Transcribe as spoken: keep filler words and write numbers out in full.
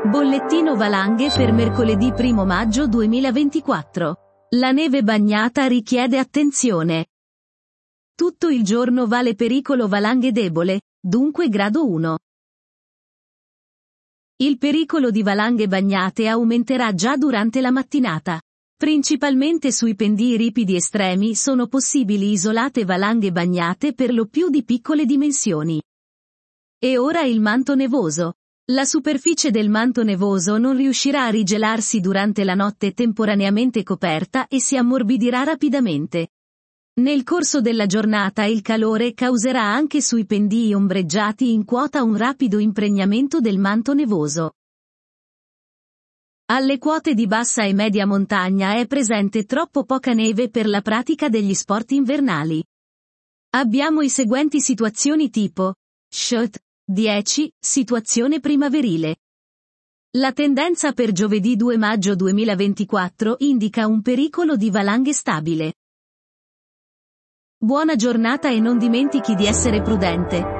Bollettino valanghe per mercoledì primo maggio duemilaventiquattro. La neve bagnata richiede attenzione. Tutto il giorno vale pericolo valanghe debole, dunque grado uno. Il pericolo di valanghe bagnate aumenterà già durante la mattinata. Principalmente sui pendii ripidi estremi sono possibili isolate valanghe bagnate per lo più di piccole dimensioni. E ora il manto nevoso. La superficie del manto nevoso non riuscirà a rigelarsi durante la notte temporaneamente coperta e si ammorbidirà rapidamente. Nel corso della giornata il calore causerà anche sui pendii ombreggiati in quota un rapido impregnamento del manto nevoso. Alle quote di bassa e media montagna è presente troppo poca neve per la pratica degli sport invernali. Abbiamo i seguenti situazioni tipo. Shot. dieci. Situazione primaverile. La tendenza per giovedì due maggio duemilaventiquattro indica un pericolo di valanghe stabile. Buona giornata e non dimentichi di essere prudente.